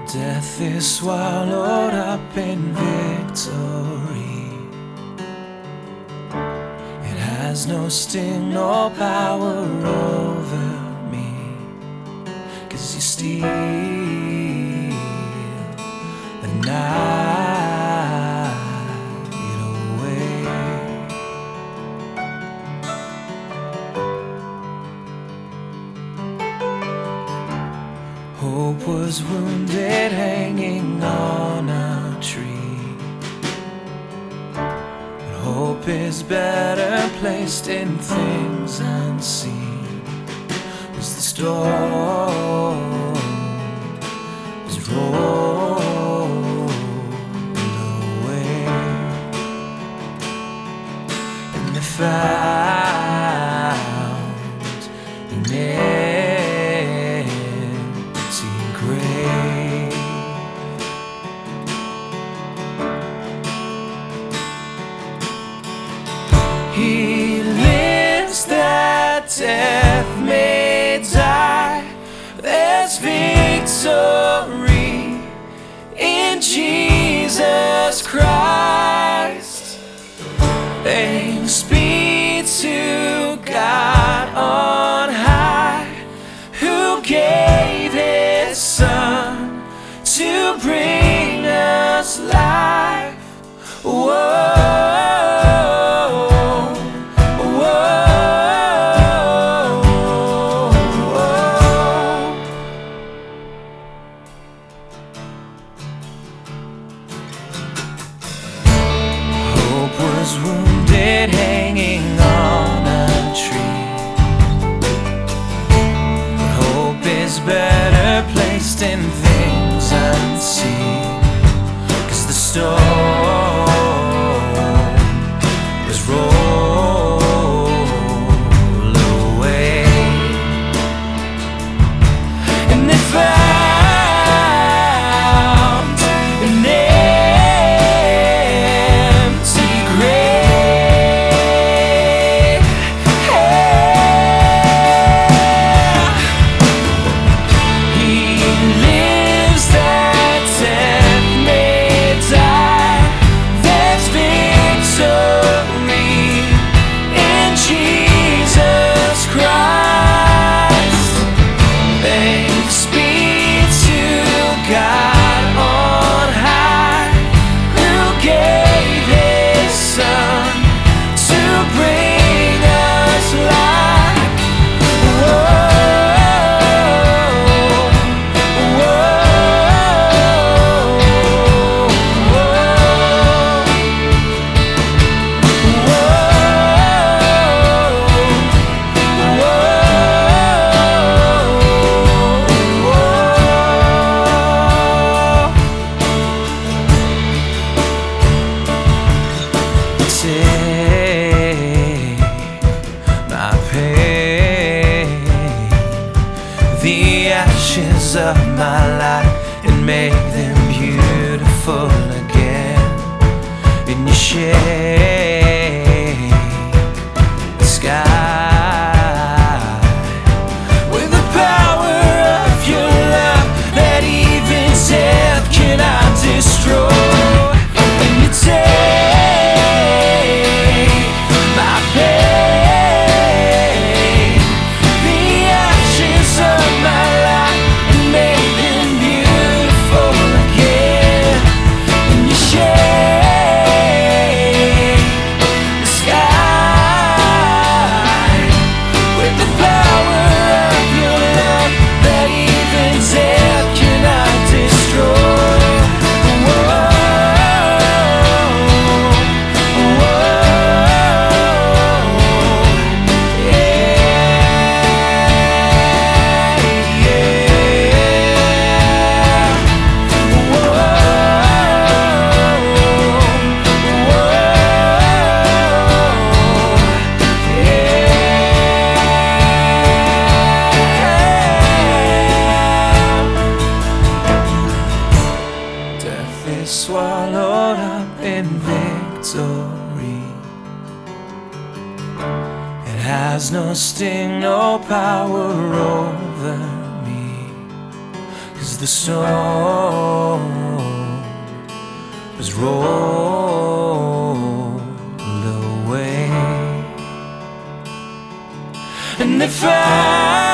Death is swallowed up in victory. It has no sting, no power over me, 'cause you steal the night away. Hope was wounded, hanging on a tree, but hope is better placed in things unseen. 'Cause the storm is rolled away, and they found an empty grave. He lives that death may die. There's victory in Jesus Christ. Thanks be to God on high, who gave His Son to bring us life. Whoa. Was wounded, hanging on a tree, but hope is better placed in things unseen. 'Cause the storm was rolled away, and they found an empty grave. He lives that death may die. There's victory in Jesus Christ. Thanks be to God on high, who gave His Son to bring us life. Take my pain, the ashes of my life, and make them beautiful again. In your shade, the sky, with the power of your love that even death cannot destroy. And you take my pain, the ashes of my life, and make them beautiful again. And you shake the sky with the power of your love that even death cannot destroy. Swallowed up in victory. It has no sting, no power over me, 'cause the storm was rolled away. And if I